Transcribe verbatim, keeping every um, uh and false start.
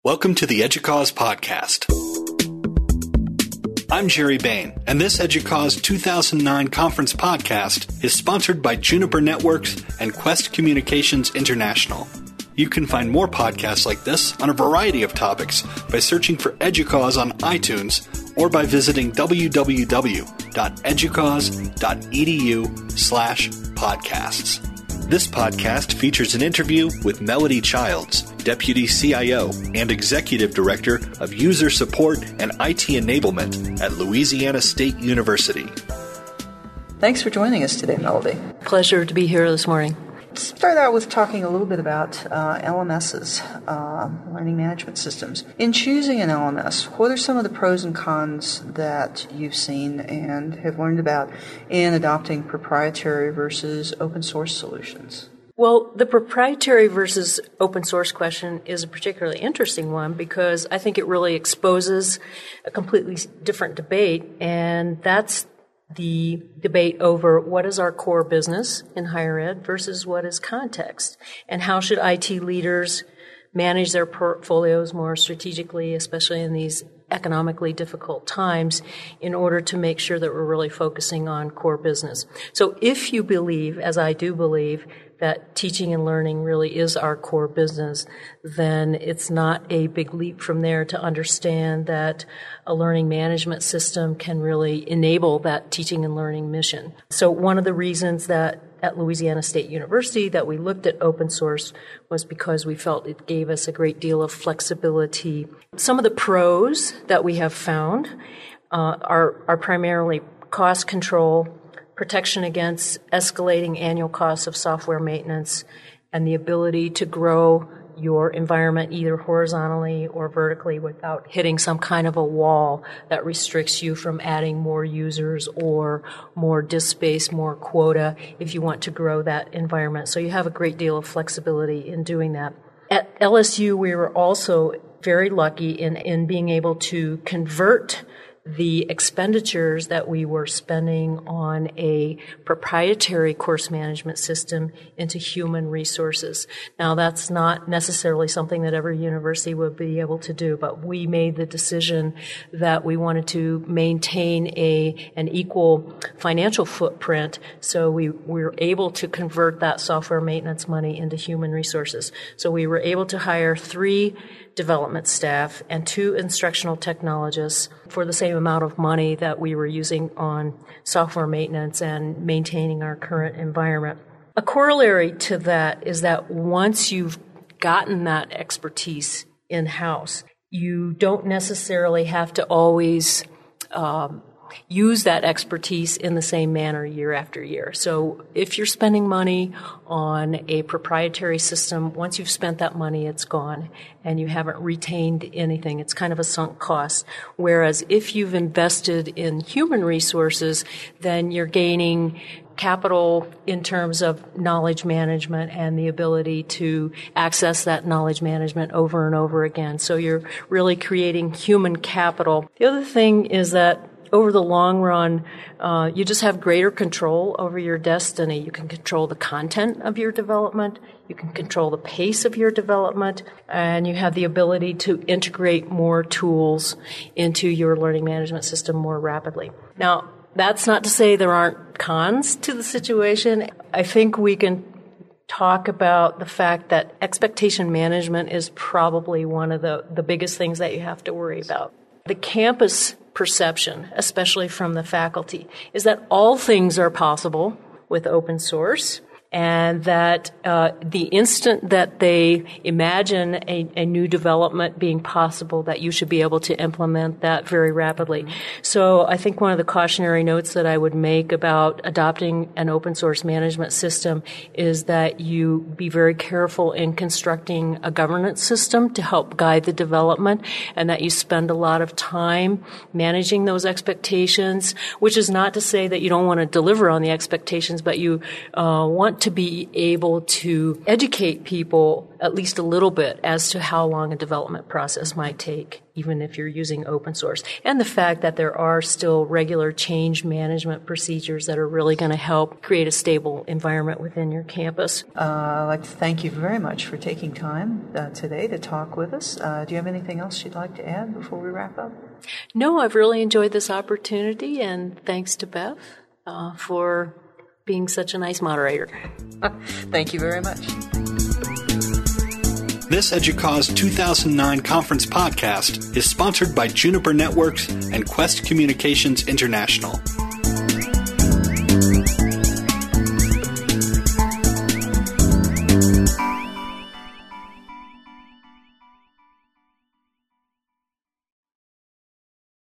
Welcome to the EDUCAUSE podcast. I'm Jerry Bain, and this EDUCAUSE two thousand nine conference podcast is sponsored by Juniper Networks and Quest Communications International. You can find more podcasts like this on a variety of topics by searching for EDUCAUSE on iTunes or by visiting www.educause.edu slash podcasts. This podcast features an interview with Melody Childs, Deputy C I O and Executive Director of User Support and I T Enablement at Louisiana State University. Thanks for joining us today, Melody. Pleasure to be here this morning. Let's start out with talking a little bit about uh, L M Ss, uh, learning management systems. In choosing an L M S, what are some of the pros and cons that you've seen and have learned about in adopting proprietary versus open source solutions? Well, the proprietary versus open source question is a particularly interesting one because I think it really exposes a completely different debate, and that's the debate over what is our core business in higher ed versus what is context, and how should I T leaders manage their portfolios more strategically, especially in these economically difficult times, in order to make sure that we're really focusing on core business. So if you believe, as I do believe, that teaching and learning really is our core business, then it's not a big leap from there to understand that a learning management system can really enable that teaching and learning mission. So one of the reasons that at Louisiana State University that we looked at open source was because we felt it gave us a great deal of flexibility. Some of the pros that we have found uh, are, are primarily cost control, protection against escalating annual costs of software maintenance, and the ability to grow your environment either horizontally or vertically without hitting some kind of a wall that restricts you from adding more users or more disk space, more quota if you want to grow that environment. So you have a great deal of flexibility in doing that. At L S U, we were also very lucky in, in being able to convert the expenditures that we were spending on a proprietary course management system into human resources. Now, that's not necessarily something that every university would be able to do, but we made the decision that we wanted to maintain a an equal financial footprint, so we, we were able to convert that software maintenance money into human resources. So we were able to hire three development staff and two instructional technologists for the same amount of money that we were using on software maintenance and maintaining our current environment. A corollary to that is that once you've gotten that expertise in-house, you don't necessarily have to always um, use that expertise in the same manner year after year. So if you're spending money on a proprietary system, once you've spent that money, it's gone, and you haven't retained anything. It's kind of a sunk cost. Whereas if you've invested in human resources, then you're gaining capital in terms of knowledge management and the ability to access that knowledge management over and over again. So you're really creating human capital. The other thing is that over the long run, uh, you just have greater control over your destiny. You can control the content of your development, you can control the pace of your development, and you have the ability to integrate more tools into your learning management system more rapidly. Now, that's not to say there aren't cons to the situation. I think we can talk about the fact that expectation management is probably one of the, the biggest things that you have to worry about. The campus perception, especially from the faculty, is that all things are possible with open source, and that uh, the instant that they imagine a, a new development being possible, that you should be able to implement that very rapidly. So I think one of the cautionary notes that I would make about adopting an open source management system is that you be very careful in constructing a governance system to help guide the development, and that you spend a lot of time managing those expectations, which is not to say that you don't want to deliver on the expectations, but you uh, want to be able to educate people at least a little bit as to how long a development process might take, even if you're using open source. And the fact that there are still regular change management procedures that are really going to help create a stable environment within your campus. Uh, I'd like to thank you very much for taking time uh, today to talk with us. Uh, do you have anything else you'd like to add before we wrap up? No, I've really enjoyed this opportunity, and thanks to Bev uh, for being such a nice moderator. Thank you very much. This EDUCAUSE two thousand nine conference podcast is sponsored by Juniper Networks and Quest Communications International.